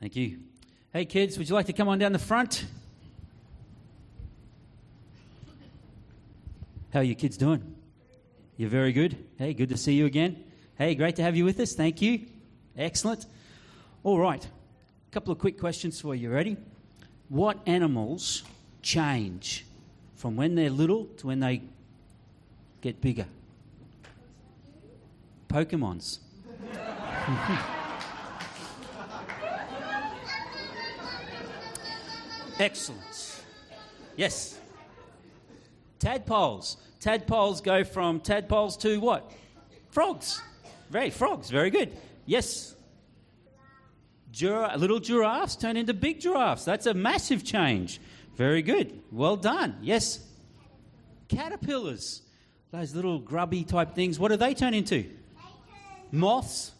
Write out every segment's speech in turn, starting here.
Thank you. Hey, kids, would you like to come on down the front? How are you kids doing? You're very good. Hey, good to see you again. Hey, great to have you with us. Thank you. Excellent. All right. A couple of quick questions for you. Ready? What animals change from when they're little to when they get bigger? Pokemons. Excellent. Yes. Tadpoles. Tadpoles go from tadpoles to what? Frogs. Frogs. Very good. Yes. Little giraffes turn into big giraffes. That's a massive change. Very good. Well done. Yes. Caterpillars. Those little grubby type things. What do they turn into? Moths.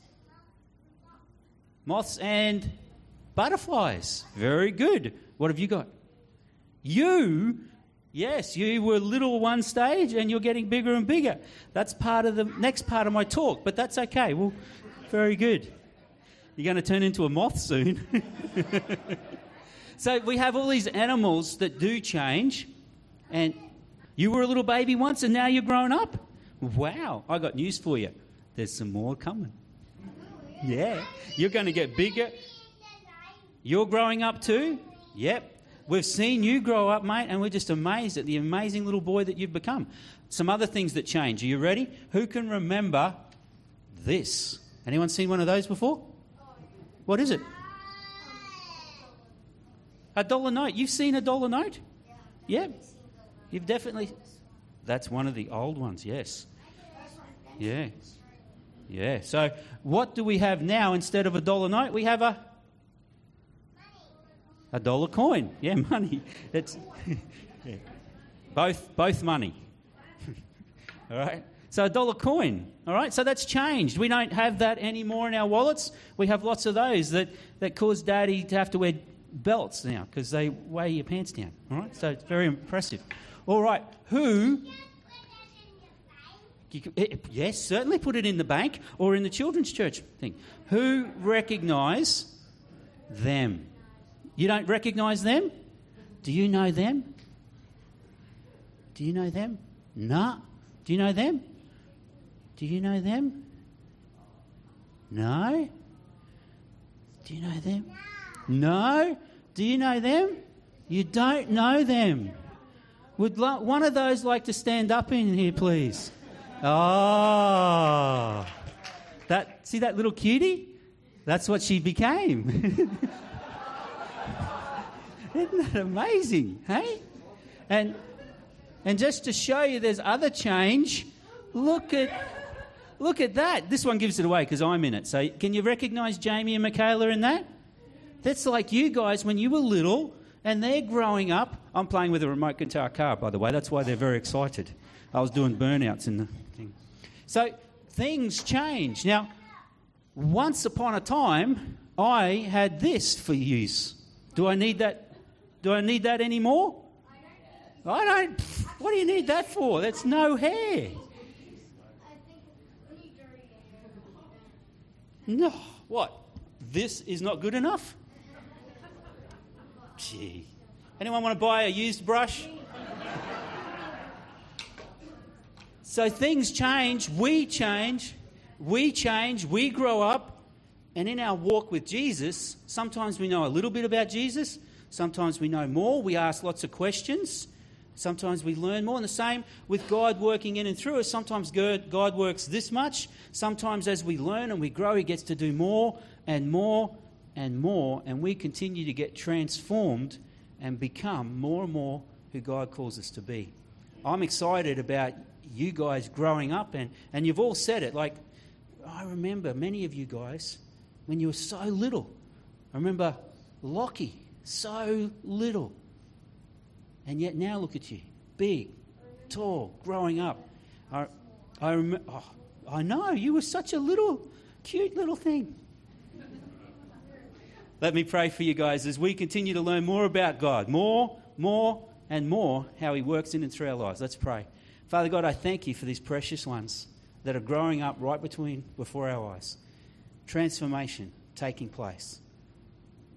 Moths and butterflies. Very good. What have you got? Yes, you were little one stage and you're getting bigger and bigger. That's part of the next part of my talk, but that's okay. Well, very good. You're going to turn into a moth soon. So we have all these animals that do change, and you were a little baby once and now you're grown up? Wow, I got news for you. There's some more coming. Yeah, you're going to get bigger. You're growing up too? Yep. We've seen you grow up, mate, and we're just amazed at the amazing little boy that you've become. Some other things that change. Are you ready? Who can remember this? Anyone seen one of those before? What is it? $1 note. You've seen $1 note? Yeah. You've definitely... That's one of the old ones, yes. Yeah. Yeah. So what do we have now instead of $1 note? We have a dollar coin. Yeah, money. It's yeah. Both money. All right. So $1 coin. All right. So that's changed. We don't have that anymore in our wallets. We have lots of those that cause Daddy to have to wear belts now because they weigh your pants down. All right. So it's very impressive. All right. Who? Yes, certainly put it in the bank or in the children's church thing. Who recognise them? You don't recognise them? Do you know them? Do you know them? No. Do you know them? Do you know them? No. Do you know them? No. Do you know them? You don't know them. Would one of those like to stand up in here, please? Oh. See that little cutie? That's what she became. Isn't that amazing, hey? And just to show you there's other change, look at that. This one gives it away because I'm in it. So can you recognise Jamie and Michaela in that? That's like you guys when you were little and they're growing up. I'm playing with a remote guitar car, by the way. That's why they're very excited. I was doing burnouts in the thing. So things change. Now, once upon a time, I had this for use. Do I need that? Do I need that anymore? I don't. What do you need that for? That's no hair. No. What? This is not good enough? Gee. Anyone want to buy a used brush? So things change. We change. We grow up. And in our walk with Jesus, sometimes we know a little bit about Jesus. Sometimes we know more. We ask lots of questions. Sometimes we learn more. And the same with God working in and through us. Sometimes God works this much. Sometimes as we learn and we grow, He gets to do more and more and more. And we continue to get transformed and become more and more who God calls us to be. I'm excited about you guys growing up. And you've all said it. Like, I remember many of you guys when you were so little. I remember Lockie. So little. And yet now look at you. Big, tall, growing up. I remember. Oh, I know, you were such a little, cute little thing. Let me pray for you guys as we continue to learn more about God. More, and more how He works in and through our lives. Let's pray. Father God, I thank You for these precious ones that are growing up right before our eyes. Transformation taking place.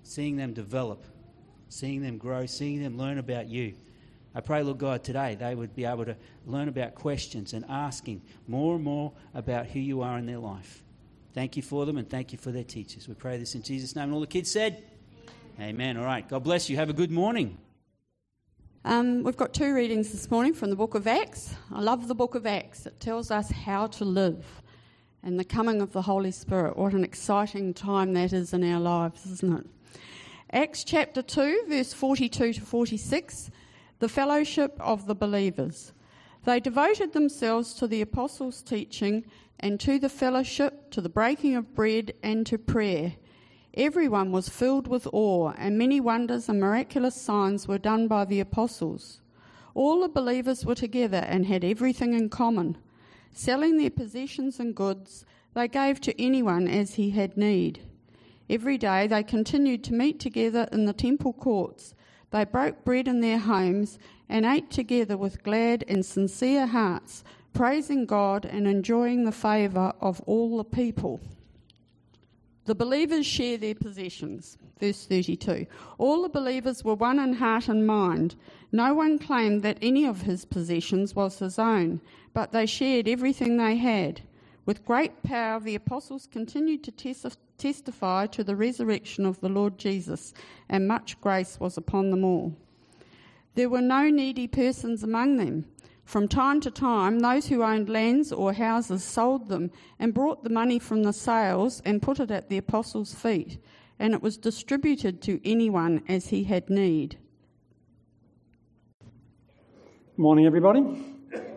seeing them develop, seeing them grow, seeing them learn about you. I pray, Lord God, today they would be able to learn about questions and asking more and more about who you are in their life. Thank you for them and thank you for their teachers. We pray this in Jesus' name. And all the kids said, Amen. All right. God bless you. Have a good morning. We've got 2 readings this morning from the book of Acts. I love the book of Acts. It tells us how to live and the coming of the Holy Spirit. What an exciting time that is in our lives, isn't it? Acts chapter 2, verse 42 to 46. The fellowship of the believers. They devoted themselves to the apostles' teaching and to the fellowship, to the breaking of bread and to prayer. Everyone was filled with awe, and many wonders and miraculous signs were done by the apostles. All the believers were together and had everything in common. Selling their possessions and goods, they gave to anyone as he had need. Every day they continued to meet together in the temple courts. They broke bread in their homes and ate together with glad and sincere hearts, praising God and enjoying the favour of all the people. The believers share their possessions. Verse 32. All the believers were one in heart and mind. No one claimed that any of his possessions was his own, but they shared everything they had. With great power, the apostles continued to testify to the resurrection of the Lord Jesus, and much grace was upon them all. There were no needy persons among them. From time to time, those who owned lands or houses sold them and brought the money from the sales and put it at the apostles' feet, and it was distributed to anyone as he had need. Good morning, everybody.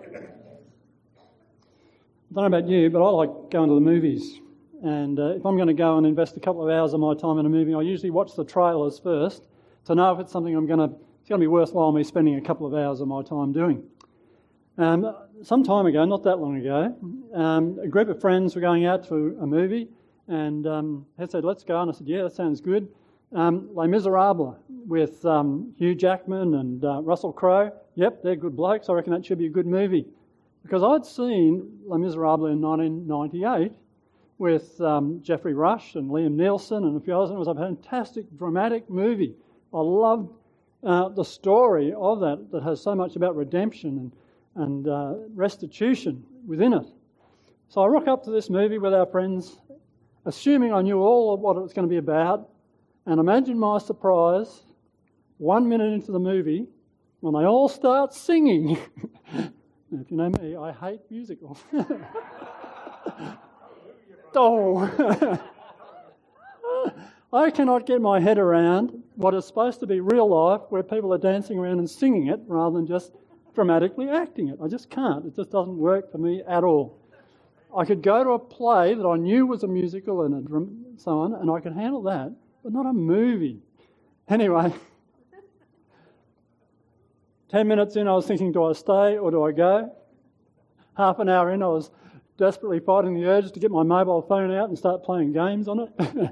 I don't know about you, but I like going to the movies. And if I'm going to go and invest a couple of hours of my time in a movie, I usually watch the trailers first to know if it's something it's going to be worthwhile me spending a couple of hours of my time doing. Some time ago, not that long ago, a group of friends were going out to a movie and had said, let's go. And I said, yeah, that sounds good. Les Miserables with Hugh Jackman and Russell Crowe. Yep, they're good blokes. I reckon that should be a good movie. Because I'd seen Les Miserables in 1998 with Geoffrey Rush and Liam Neeson and a few others. And it was a fantastic, dramatic movie. I loved the story of that has so much about redemption and restitution within it. So I rock up to this movie with our friends, assuming I knew all of what it was going to be about, and imagine my surprise 1 minute into the movie when they all start singing. If you know me, I hate musicals. I cannot get my head around what is supposed to be real life where people are dancing around and singing it rather than just dramatically acting it. I just can't. It just doesn't work for me at all. I could go to a play that I knew was a musical and so on, and I could handle that, but not a movie. Anyway, 10 minutes in, I was thinking, do I stay or do I go? Half an hour in, I was desperately fighting the urge to get my mobile phone out and start playing games on it.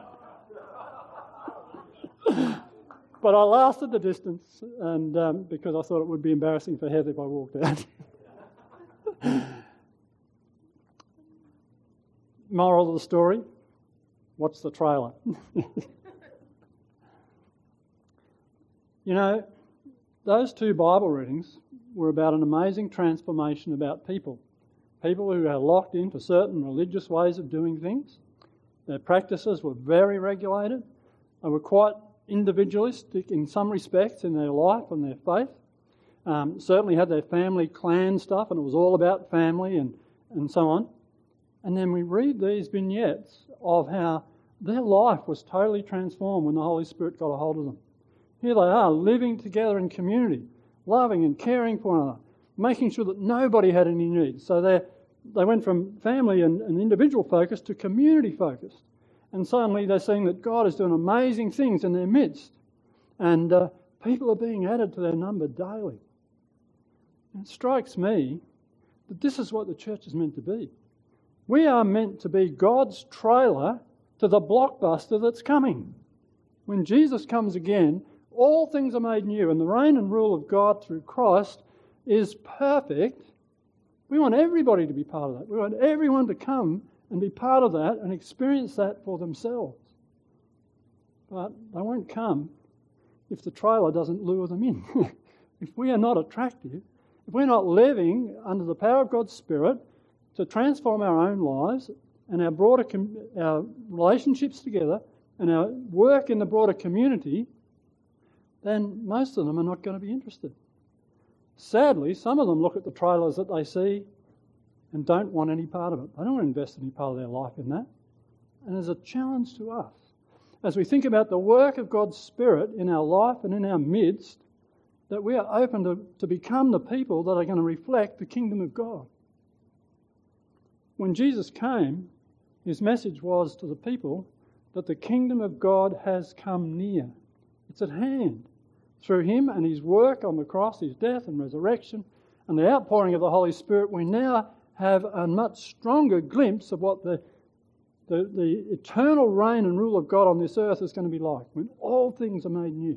But I lasted the distance, and because I thought it would be embarrassing for Heather if I walked out. Moral of the story, watch the trailer. You know, those 2 Bible readings were about an amazing transformation about people. People who are locked into certain religious ways of doing things. Their practices were very regulated. They were quite individualistic in some respects in their life and their faith. Certainly had their family clan stuff, and it was all about family and so on. And then we read these vignettes of how their life was totally transformed when the Holy Spirit got a hold of them. Here they are, living together in community, loving and caring for one another, making sure that nobody had any needs. So they went from family and individual focus to community focused. And suddenly they're seeing that God is doing amazing things in their midst. And people are being added to their number daily. And it strikes me that this is what the church is meant to be. We are meant to be God's trailer to the blockbuster that's coming. When Jesus comes again, all things are made new, and the reign and rule of God through Christ is perfect. We want everybody to be part of that. We want everyone to come and be part of that and experience that for themselves. but they won't come if the trailer doesn't lure them in. If we are not attractive, if we're not living under the power of God's Spirit to transform our own lives and our broader our relationships together and our work in the broader community, then most of them are not going to be interested. Sadly, some of them look at the trailers that they see and don't want any part of it. They don't want to invest any part of their life in that. And there's a challenge to us as we think about the work of God's Spirit in our life and in our midst, that we are open to become the people that are going to reflect the kingdom of God. When Jesus came, his message was to the people that the kingdom of God has come near. It's at hand. Through him and his work on the cross, his death and resurrection, and the outpouring of the Holy Spirit, we now have a much stronger glimpse of what the eternal reign and rule of God on this earth is going to be like, when all things are made new.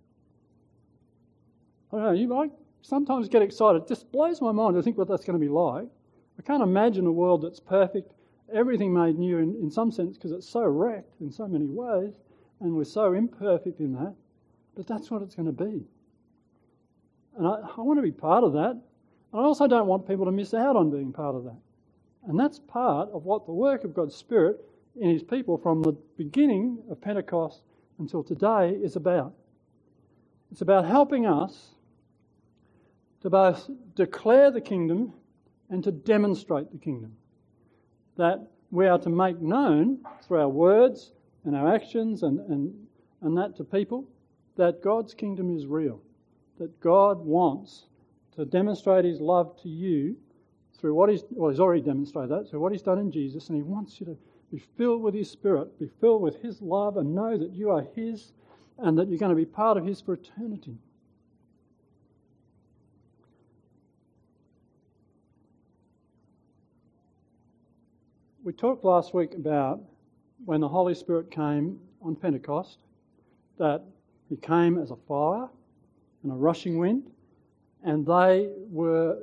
I don't know, you might sometimes get excited. It just blows my mind to think what that's going to be like. I can't imagine a world that's perfect, everything made new in some sense, because it's so wrecked in so many ways, and we're so imperfect in that. But that's what it's going to be. And I want to be part of that. And I also don't want people to miss out on being part of that. And that's part of what the work of God's Spirit in his people from the beginning of Pentecost until today is about. It's about helping us to both declare the kingdom and to demonstrate the kingdom. That we are to make known through our words and our actions and that to people that God's kingdom is real. That God wants to demonstrate his love to you through he's already demonstrated that, through what he's done in Jesus, and he wants you to be filled with his Spirit, be filled with his love, and know that you are his and that you're going to be part of his for eternity. We talked last week about when the Holy Spirit came on Pentecost, that he came as a fire and a rushing wind, and they were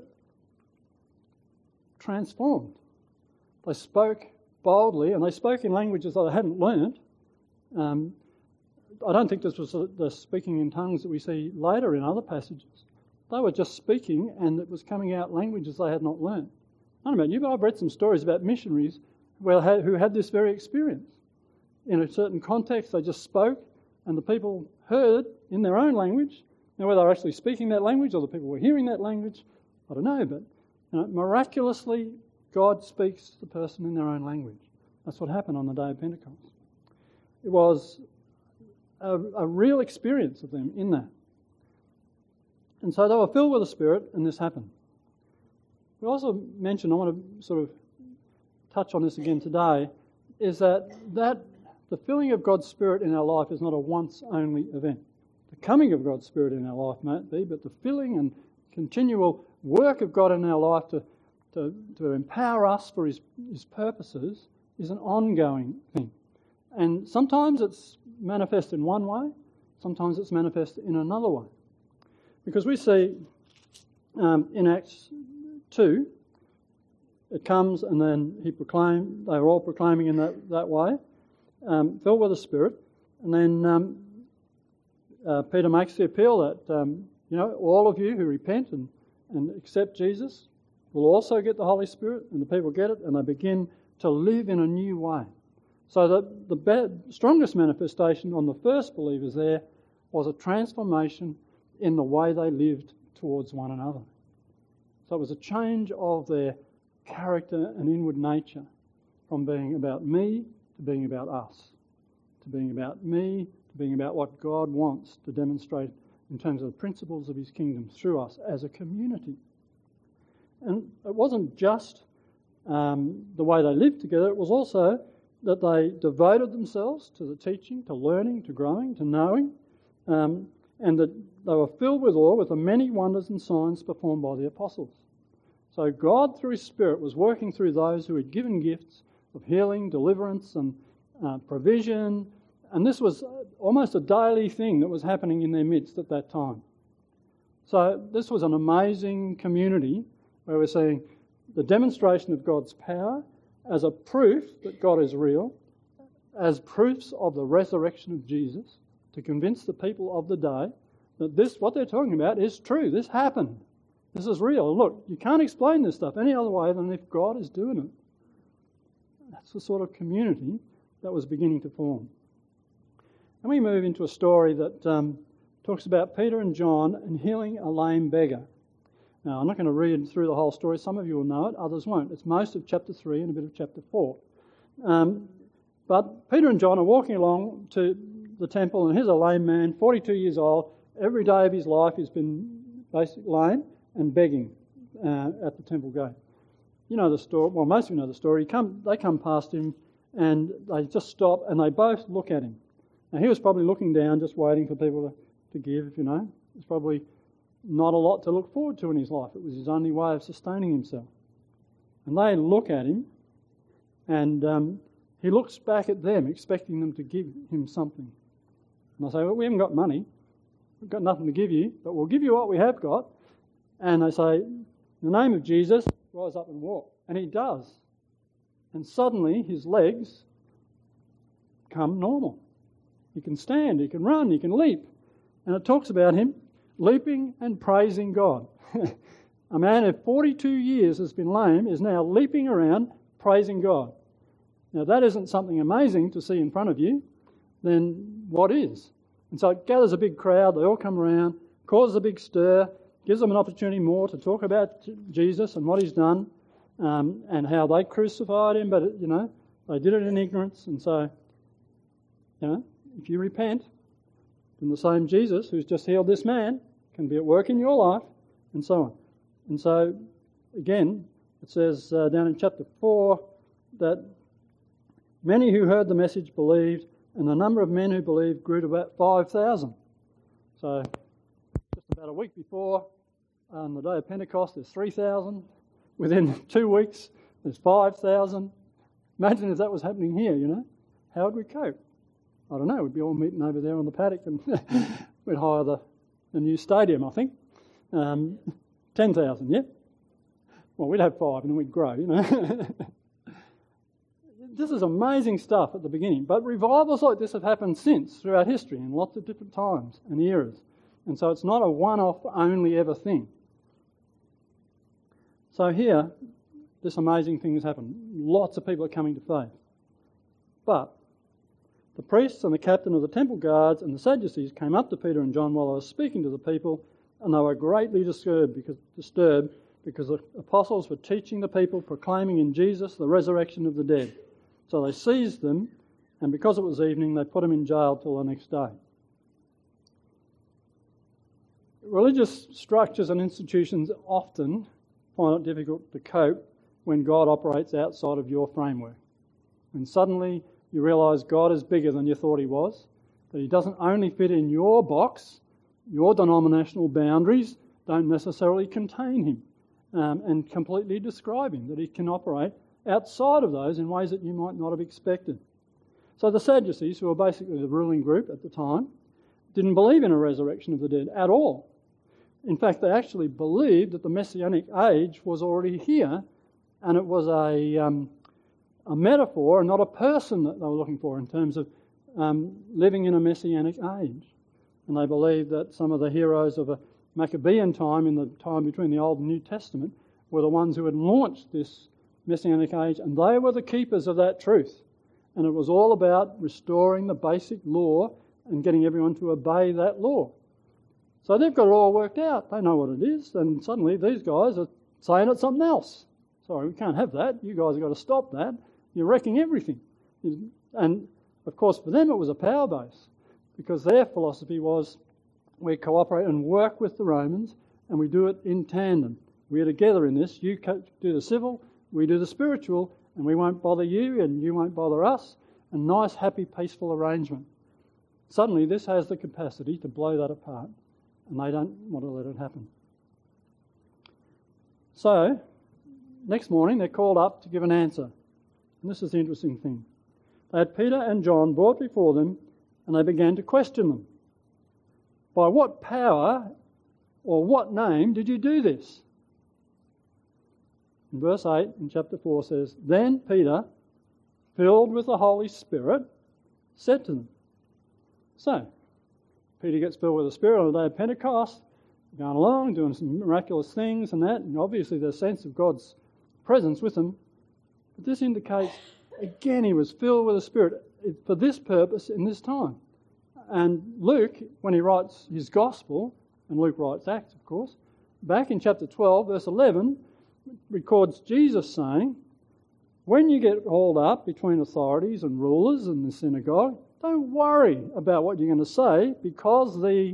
transformed. They spoke boldly, and they spoke in languages that they hadn't learnt. I don't think this was the speaking in tongues that we see later in other passages. They were just speaking, and it was coming out languages they had not learnt. I don't know about you, but I've read some stories about missionaries who had this very experience. In a certain context, they just spoke, and the people heard in their own language. Now, whether they're actually speaking that language or the people were hearing that language, I don't know, but miraculously, God speaks to the person in their own language. That's what happened on the day of Pentecost. It was a real experience of them in that. And so they were filled with the Spirit, and this happened. We also mentioned, I want to sort of touch on this again today, is that the filling of God's Spirit in our life is not a once-only event. The coming of God's Spirit in our life might be, but the filling and continual work of God in our life to empower us for his purposes is an ongoing thing. And sometimes it's manifest in one way, sometimes it's manifest in another way. Because we see in Acts 2, it comes and then they were all proclaiming in that way, filled with the Spirit. And then Peter makes the appeal that, all of you who repent and accept Jesus will also get the Holy Spirit, and the people get it, and they begin to live in a new way. So the strongest manifestation on the first believers there was a transformation in the way they lived towards one another. So it was a change of their character and inward nature from being about me to being about us, to being about me to being about what God wants to demonstrate in terms of the principles of his kingdom through us as a community. And it wasn't just the way they lived together, it was also that they devoted themselves to the teaching, to learning, to growing, to knowing, and that they were filled with awe with the many wonders and signs performed by the apostles. So God, through his Spirit, was working through those who had given gifts of healing, deliverance, and provision, and this was almost a daily thing that was happening in their midst at that time. So this was an amazing community where we're seeing the demonstration of God's power as a proof that God is real, as proofs of the resurrection of Jesus to convince the people of the day that this, what they're talking about, is true. This happened. This is real. Look, you can't explain this stuff any other way than if God is doing it. That's the sort of community that was beginning to form. And we move into a story that talks about Peter and John and healing a lame beggar. Now, I'm not going to read through the whole story. Some of you will know it, others won't. It's most of chapter 3 and a bit of chapter 4. But Peter and John are walking along to the temple, and here's a lame man, 42 years old. Every day of his life he's been basically lame and begging at the temple gate. You know the story. Well, most of you know the story. They come past him, and they just stop, and they both look at him. Now, he was probably looking down, just waiting for people to give, you know. There's probably not a lot to look forward to in his life. It was his only way of sustaining himself. And they look at him, and he looks back at them, expecting them to give him something. And I say, well, we haven't got money. We've got nothing to give you, but we'll give you what we have got. And they say, in the name of Jesus, rise up and walk. And he does. And suddenly his legs come normal. He can stand, he can run, he can leap. And it talks about him leaping and praising God. A man of 42 years has been lame is now leaping around praising God. Now that isn't something amazing to see in front of you, then what is? And so it gathers a big crowd, they all come around, causes a big stir, gives them an opportunity more to talk about Jesus and what he's done, and how they crucified him, but, you know, they did it in ignorance. And so, you know, if you repent, then the same Jesus who's just healed this man can be at work in your life, and so on. And so, again, it says down in chapter 4 that many who heard the message believed, and the number of men who believed grew to about 5,000. So, just about a week before, on the day of Pentecost, there's 3,000. Within 2 weeks, there's 5,000. Imagine if that was happening here, you know. How would we cope? I don't know. We'd be all meeting over there on the paddock, and we'd hire the new stadium, I think. 10,000, yeah? Well, we'd have 5 and then we'd grow, you know. This is amazing stuff at the beginning. But revivals like this have happened since throughout history in lots of different times and eras. And so it's not a one-off, only ever thing. So here, this amazing thing has happened. Lots of people are coming to faith. But the priests and the captain of the temple guards and the Sadducees came up to Peter and John while they were speaking to the people, and they were greatly disturbed because the apostles were teaching the people, proclaiming in Jesus the resurrection of the dead. So they seized them, and because it was evening, they put them in jail till the next day. Religious structures and institutions often find it difficult to cope when God operates outside of your framework. When suddenly you realise God is bigger than you thought he was, that he doesn't only fit in your box, your denominational boundaries don't necessarily contain him and completely describe him, that he can operate outside of those in ways that you might not have expected. So the Sadducees, who were basically the ruling group at the time, didn't believe in a resurrection of the dead at all. In fact, they actually believed that the Messianic age was already here, and it was a metaphor and not a person that they were looking for in terms of living in a Messianic age. And they believed that some of the heroes of a Maccabean time, in the time between the Old and New Testament, were the ones who had launched this Messianic age, and they were the keepers of that truth. And it was all about restoring the basic law and getting everyone to obey that law. So they've got it all worked out. They know what it is, and suddenly these guys are saying it's something else. Sorry, we can't have that. You guys have got to stop that. You're wrecking everything. And, of course, for them it was a power base, because their philosophy was we cooperate and work with the Romans, and we do it in tandem. We're together in this. You do the civil, we do the spiritual, and we won't bother you, and you won't bother us. A nice, happy, peaceful arrangement. Suddenly this has the capacity to blow that apart, and they don't want to let it happen. So, next morning they're called up to give an answer. And this is the interesting thing. They had Peter and John brought before them, and they began to question them. By what power or what name did you do this? And verse 8 in chapter 4 says, Then Peter, filled with the Holy Spirit, said to them. So, Peter gets filled with the Spirit on the day of Pentecost, going along, doing some miraculous things and that, and obviously there's a sense of God's presence with them. But this indicates, again, he was filled with the Spirit for this purpose in this time. And Luke, when he writes his Gospel, and Luke writes Acts, of course, back in chapter 12, verse 11, records Jesus saying, when you get hauled up between authorities and rulers in the synagogue, don't worry about what you're going to say, because the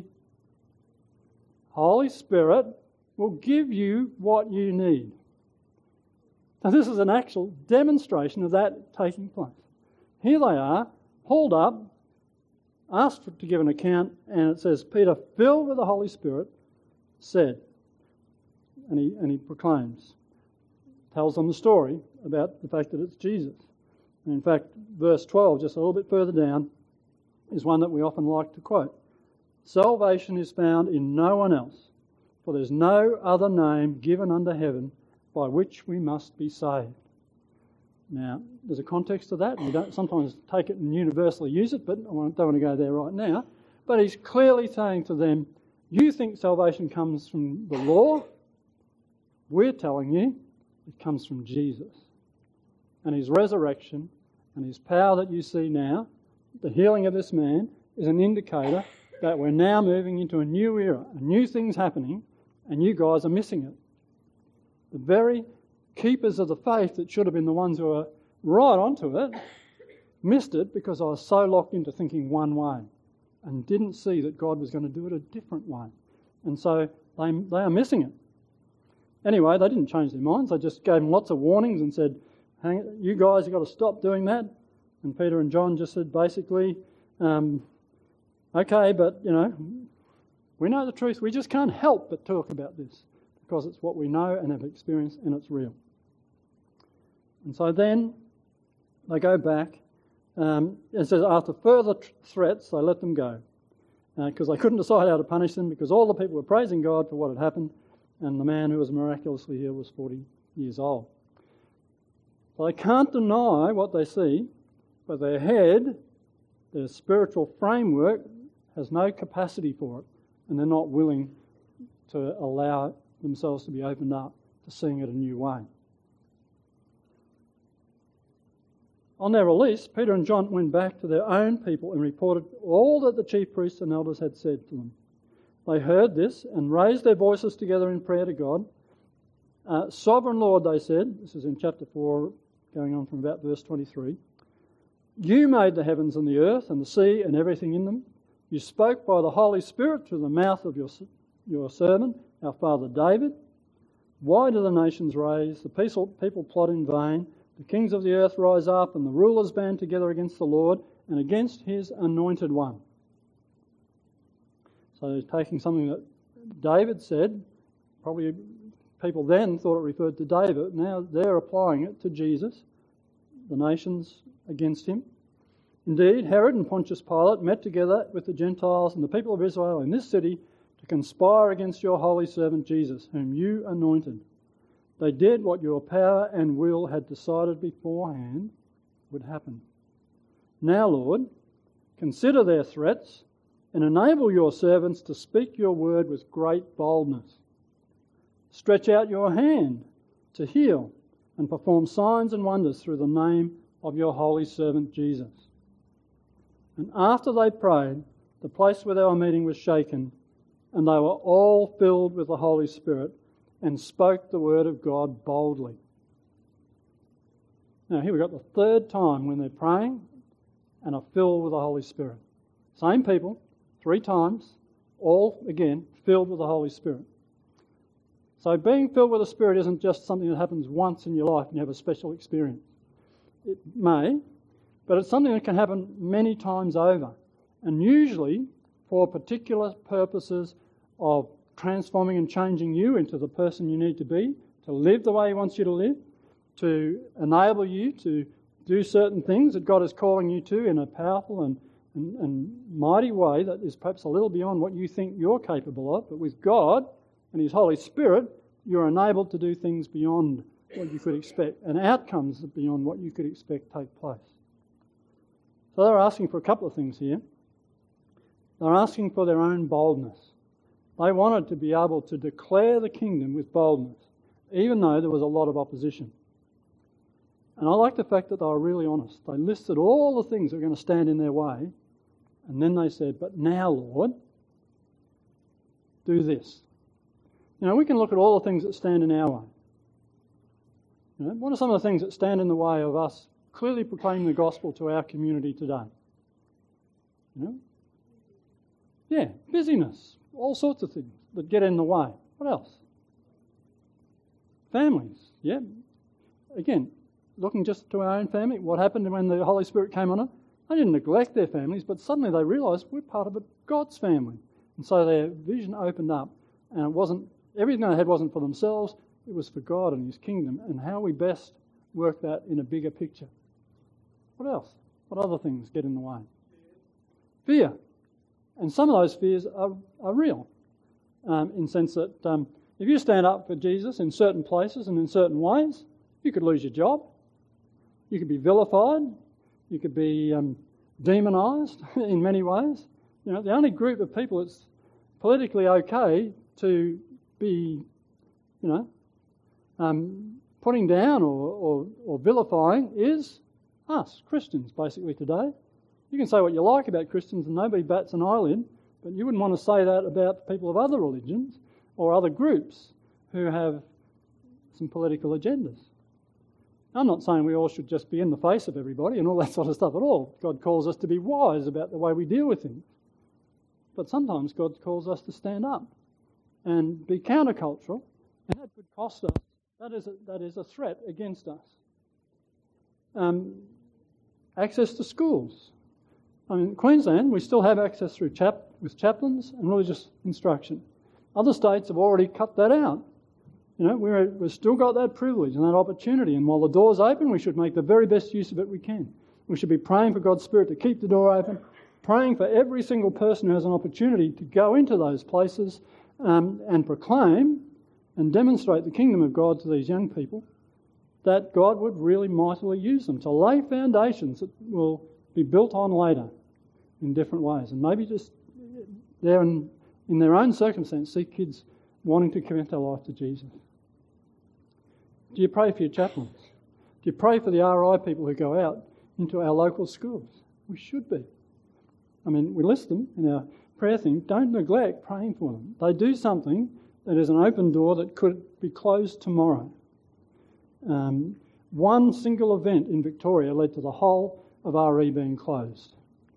Holy Spirit will give you what you need. Now this is an actual demonstration of that taking place. Here they are, hauled up, asked to give an account, and it says, Peter, filled with the Holy Spirit, said, and he proclaims, tells them the story about the fact that it's Jesus. And in fact, verse 12, just a little bit further down, is one that we often like to quote. Salvation is found in no one else, for there's no other name given under heaven by which we must be saved. Now, there's a context to that, and we don't sometimes take it and universally use it, but I don't want to go there right now. But he's clearly saying to them, you think salvation comes from the law? We're telling you it comes from Jesus. And his resurrection and his power that you see now, the healing of this man, is an indicator that we're now moving into a new era, a new thing's happening, and you guys are missing it. The very keepers of the faith that should have been the ones who were right onto it, missed it because I was so locked into thinking one way and didn't see that God was going to do it a different way. And so they are missing it. Anyway, they didn't change their minds. They just gave them lots of warnings and said, you guys have got to stop doing that. And Peter and John just said basically, okay, but, we know the truth. We just can't help but talk about this because it's what we know and have experienced and it's real. And so then they go back. It says, after further threats, they let them go because they couldn't decide how to punish them because all the people were praising God for what had happened, and the man who was miraculously healed was 40 years old. So they can't deny what they see, but their head, their spiritual framework, has no capacity for it, and they're not willing to allow themselves to be opened up to seeing it a new way. On their release, Peter and John went back to their own people and reported all that the chief priests and elders had said to them. They heard this and raised their voices together in prayer to God. Sovereign Lord, they said, this is in chapter 4, going on from about verse 23, you made the heavens and the earth and the sea and everything in them. You spoke by the Holy Spirit through the mouth of your servant, our father David. Why do the nations rage? The people plot in vain. The kings of the earth rise up and the rulers band together against the Lord and against his anointed one. So he's taking something that David said, probably people then thought it referred to David, now they're applying it to Jesus, the nations against him. Indeed, Herod and Pontius Pilate met together with the Gentiles and the people of Israel in this city to conspire against your holy servant Jesus, whom you anointed. They did what your power and will had decided beforehand would happen. Now, Lord, consider their threats and enable your servants to speak your word with great boldness. Stretch out your hand to heal and perform signs and wonders through the name of your holy servant Jesus. And after they prayed, the place where they were meeting was shaken, and they were all filled with the Holy Spirit and spoke the word of God boldly. Now here we've got the third time when they're praying and are filled with the Holy Spirit. Same people, 3 times, all, again, filled with the Holy Spirit. So being filled with the Spirit isn't just something that happens once in your life and you have a special experience. It may, but it's something that can happen many times over, and usually for particular purposes of transforming and changing you into the person you need to be, to live the way He wants you to live, to enable you to do certain things that God is calling you to in a powerful and mighty way that is perhaps a little beyond what you think you're capable of. But with God and His Holy Spirit, you're enabled to do things beyond what you could expect, and outcomes beyond what you could expect take place. So they're asking for a couple of things here. They're asking for their own boldness. They wanted to be able to declare the kingdom with boldness, even though there was a lot of opposition. And I like the fact that they were really honest. They listed all the things that were going to stand in their way, and then they said, but now, Lord, do this. We can look at all the things that stand in our way. What are some of the things that stand in the way of us clearly proclaiming the gospel to our community today? Busyness, all sorts of things that get in the way. What else? Families, Again, looking just to our own family, what happened when the Holy Spirit came on them? They didn't neglect their families, but suddenly they realised we're part of God's family. And so their vision opened up, and it wasn't, everything they had wasn't for themselves, it was for God and His kingdom, and how we best work that in a bigger picture. What else? What other things get in the way? Fear. And some of those fears are real, in the sense that if you stand up for Jesus in certain places and in certain ways, you could lose your job, you could be vilified, you could be demonised in many ways. The only group of people that's politically okay to be, putting down or vilifying is us, Christians, basically today. You can say what you like about Christians and nobody bats an eyelid, but you wouldn't want to say that about people of other religions or other groups who have some political agendas. I'm not saying we all should just be in the face of everybody and all that sort of stuff at all. God calls us to be wise about the way we deal with things. But sometimes God calls us to stand up and be countercultural, and that could cost us. That is a threat against us. Access to schools. In Queensland, we still have access through with chaplains and religious instruction. Other states have already cut that out. We've still got that privilege and that opportunity, and while the door's open, we should make the very best use of it we can. We should be praying for God's Spirit to keep the door open, praying for every single person who has an opportunity to go into those places and proclaim and demonstrate the kingdom of God to these young people, that God would really mightily use them to lay foundations that will be built on later in different ways. And maybe just there in their own circumstance, see kids wanting to commit their life to Jesus. Do you pray for your chaplains? Do you pray for the RI people who go out into our local schools? We should be. We list them in our prayer thing. Don't neglect praying for them. They do something that is an open door that could be closed tomorrow. One single event in Victoria led to the whole of RE being closed.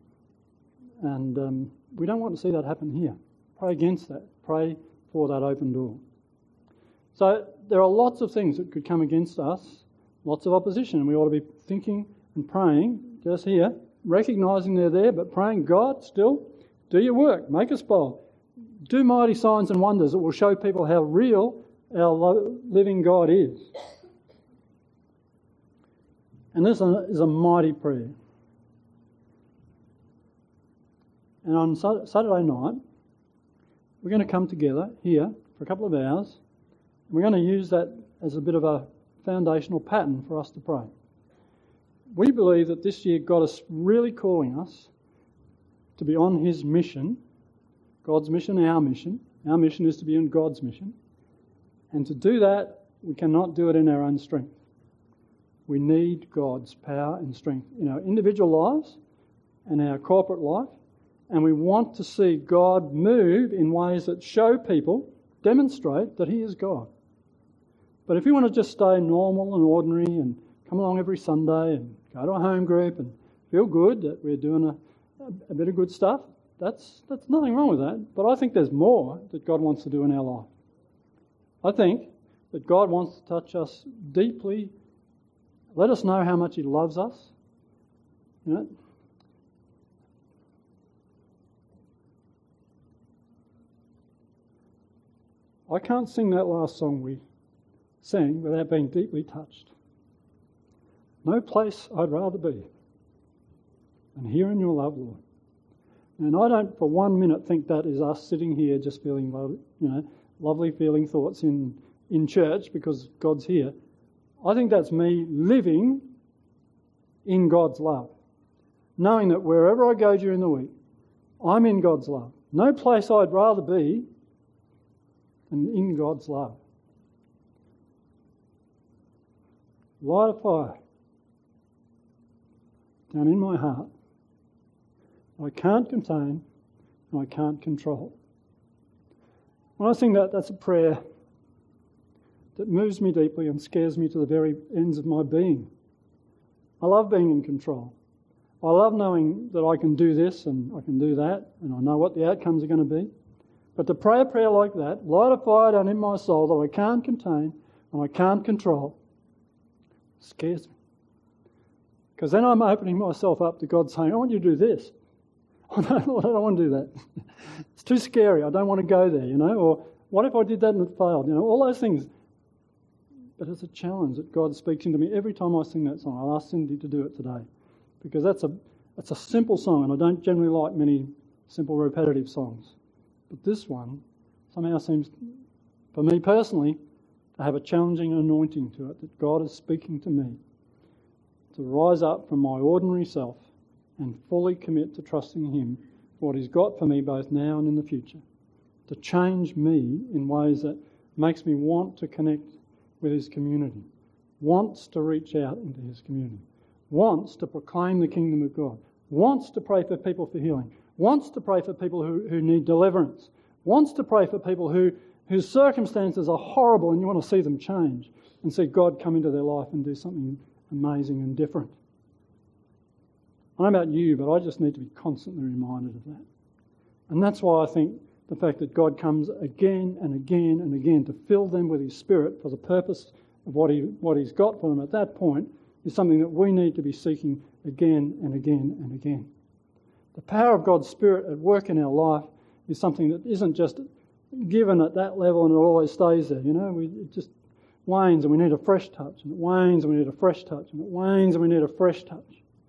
And we don't want to see that happen here. Pray against that. Pray for that open door. So there are lots of things that could come against us, lots of opposition, and we ought to be thinking and praying just here, recognising they're there, but praying, God, still, do your work, make us bold. Do mighty signs and wonders that will show people how real our living God is. And this is a mighty prayer. And on Saturday night, we're going to come together here for a couple of hours. We're going to use that as a bit of a foundational pattern for us to pray. We believe that this year God is really calling us to be on His mission, God's mission, our mission. Our mission is to be on God's mission. And to do that, we cannot do it in our own strength. We need God's power and strength in our individual lives and our corporate life. And we want to see God move in ways that show people, demonstrate that He is God. But if you want to just stay normal and ordinary and come along every Sunday and go to a home group and feel good that we're doing a bit of good stuff, that's nothing wrong with that. But I think there's more that God wants to do in our life. I think that God wants to touch us deeply, let us know how much He loves us. I can't sing that last song we sang without being deeply touched. No place I'd rather be than here in your love, Lord. And I don't for 1 minute think that is us sitting here just feeling, lovely feeling thoughts in church because God's here. I think that's me living in God's love. knowing that wherever I go during the week, I'm in God's love. No place I'd rather be than in God's love. Light a fire down in my heart I can't contain and I can't control. When I sing that, that's a prayer that moves me deeply and scares me to the very ends of my being. I love being in control. I love knowing that I can do this and I can do that and I know what the outcomes are going to be. But to pray a prayer like that, light a fire down in my soul that I can't contain and I can't control, scares me. Because then I'm opening myself up to God saying, I want you to do this. Oh, no, Lord, I don't want to do that. It's too scary. I don't want to go there, Or what if I did that and it failed? All those things. But it's a challenge that God speaks into me every time I sing that song. I'll ask Cindy to do it today. Because that's a simple song, and I don't generally like many simple repetitive songs. But this one somehow seems, for me personally, to have a challenging anointing to it, that God is speaking to me to rise up from my ordinary self and fully commit to trusting Him for what He's got for me both now and in the future, to change me in ways that makes me want to connect with His community, wants to reach out into His community, wants to proclaim the kingdom of God, wants to pray for people for healing, wants to pray for people who need deliverance, wants to pray for people whose circumstances are horrible and you want to see them change and see God come into their life and do something amazing and different. I don't know about you, but I just need to be constantly reminded of that. And that's why I think the fact that God comes again and again and again to fill them with His Spirit for the purpose of what He's got for them at that point is something that we need to be seeking again and again and again. The power of God's Spirit at work in our life is something that isn't just given at that level and it always stays there. It just wanes and we need a fresh touch, and it wanes and we need a fresh touch, and it wanes and we need a fresh touch.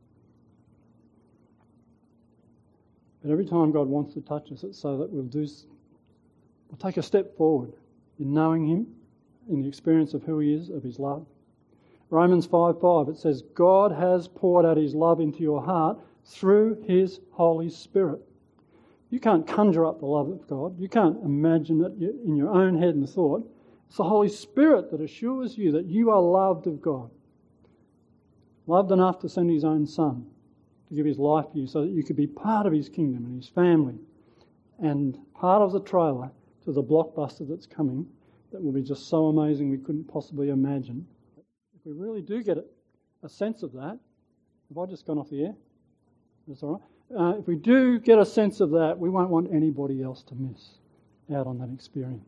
But every time God wants to touch us, it's so that we'll take a step forward in knowing Him, in the experience of who He is, of His love. Romans 5:5, it says, God has poured out His love into your heart through His Holy Spirit. You can't conjure up the love of God. You can't imagine it in your own head and thought. It's the Holy Spirit that assures you that you are loved of God. Loved enough to send His own Son to give His life for you so that you could be part of His kingdom and His family and part of the trailer to the blockbuster that's coming that will be just so amazing we couldn't possibly imagine. If we really do get a sense of that, have I just gone off the air? That's all right. If we do get a sense of that, we won't want anybody else to miss out on that experience.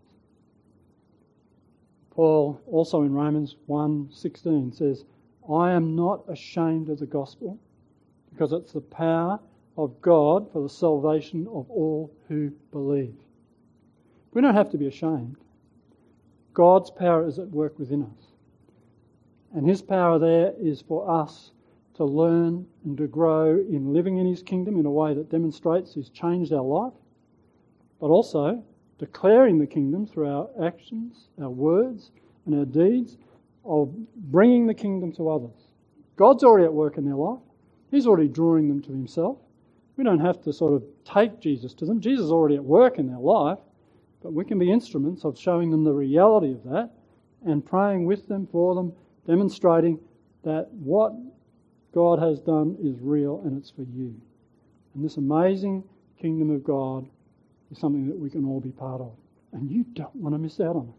Paul, also in Romans 1:16, says, I am not ashamed of the gospel, because it's the power of God for the salvation of all who believe. We don't have to be ashamed. God's power is at work within us. And His power there is for us to learn and to grow in living in His kingdom in a way that demonstrates He's changed our life, but also declaring the kingdom through our actions, our words, and our deeds of bringing the kingdom to others. God's already at work in their life. He's already drawing them to Himself. We don't have to sort of take Jesus to them. Jesus is already at work in their life, but we can be instruments of showing them the reality of that and praying with them, for them, demonstrating that what God has done is real and it's for you. And this amazing kingdom of God is something that we can all be part of. And you don't want to miss out on it.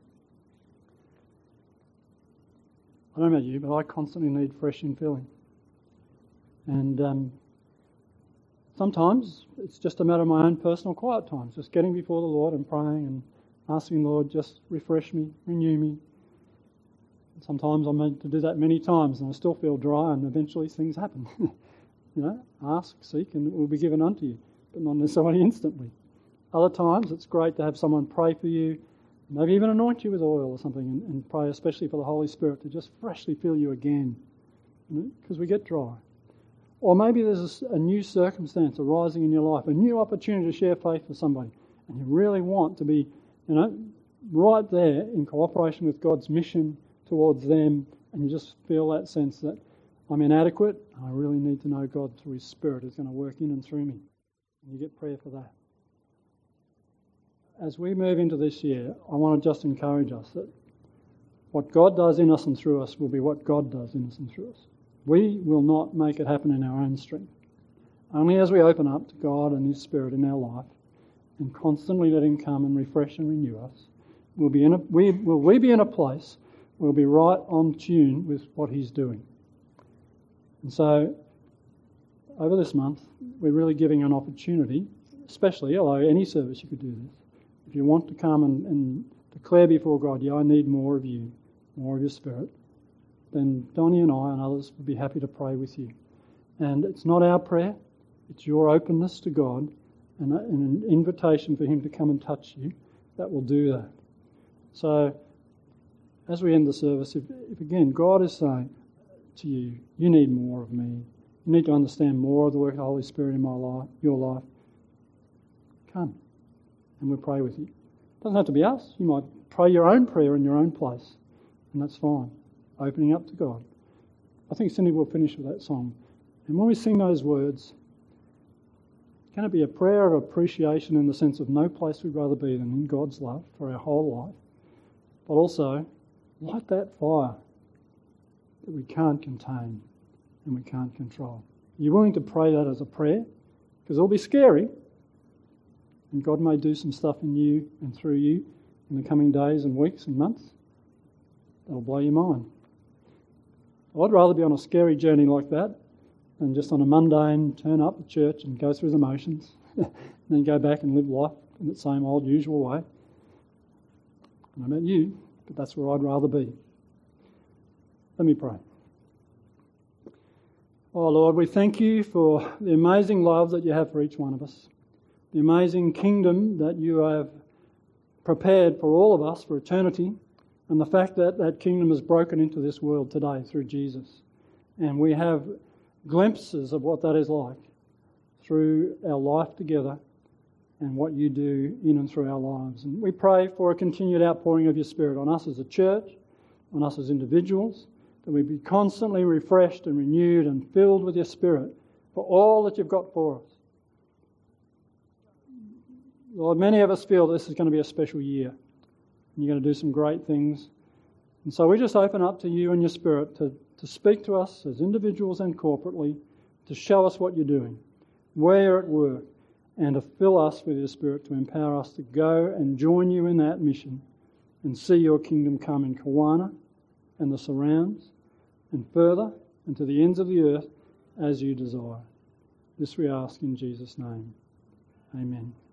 I don't know about you, but I constantly need fresh infilling. And sometimes it's just a matter of my own personal quiet times, just getting before the Lord and praying and asking the Lord, just refresh me, renew me. And sometimes I'm meant to do that many times and I still feel dry, and eventually things happen. Ask, seek, and it will be given unto you, but not necessarily instantly. Other times it's great to have someone pray for you, maybe even anoint you with oil or something, and pray especially for the Holy Spirit to just freshly fill you again, because we get dry. Or maybe there's a new circumstance arising in your life, a new opportunity to share faith with somebody, and you really want to be, right there in cooperation with God's mission towards them, and you just feel that sense that I'm inadequate. I really need to know God through His Spirit is going to work in and through me. And you get prayer for that. As we move into this year, I want to just encourage us that what God does in us and through us will be what God does in us and through us. We will not make it happen in our own strength. Only as we open up to God and His Spirit in our life and constantly let Him come and refresh and renew us, we be in a place where we'll be right on tune with what He's doing. And so, over this month, we're really giving an opportunity, especially, although any service you could do this, if you want to come and declare before God, I need more of you, more of your Spirit, then Donnie and I and others would be happy to pray with you. And it's not our prayer, it's your openness to God and an invitation for Him to come and touch you that will do that. So, as we end the service, if again God is saying to you, you need more of me, you need to understand more of the work of the Holy Spirit in my life, your life, come and we'll pray with you. It doesn't have to be us. You might pray your own prayer in your own place, and that's fine. Opening up to God. I think Cindy will finish with that song. And when we sing those words, can it be a prayer of appreciation in the sense of no place we'd rather be than in God's love for our whole life, but also light that fire that we can't contain and we can't control. Are you willing to pray that as a prayer? Because it'll be scary, and God may do some stuff in you and through you in the coming days and weeks and months that'll blow your mind. I'd rather be on a scary journey like that than just on a mundane turn up at church and go through the motions and then go back and live life in the same old usual way. I don't know about you, but that's where I'd rather be. Let me pray. Oh Lord, we thank you for the amazing love that you have for each one of us, the amazing kingdom that you have prepared for all of us for eternity, and the fact that that kingdom is broken into this world today through Jesus. And we have glimpses of what that is like through our life together and what you do in and through our lives. And we pray for a continued outpouring of your Spirit on us as a church, on us as individuals, that we be constantly refreshed and renewed and filled with your Spirit for all that you've got for us. Lord, many of us feel this is going to be a special year. And you're going to do some great things. And so we just open up to you and your Spirit to speak to us as individuals and corporately, to show us what you're doing, where you're at work, and to fill us with your Spirit to empower us to go and join you in that mission and see your kingdom come in Kawana and the surrounds and further and to the ends of the earth as you desire. This we ask in Jesus' name. Amen.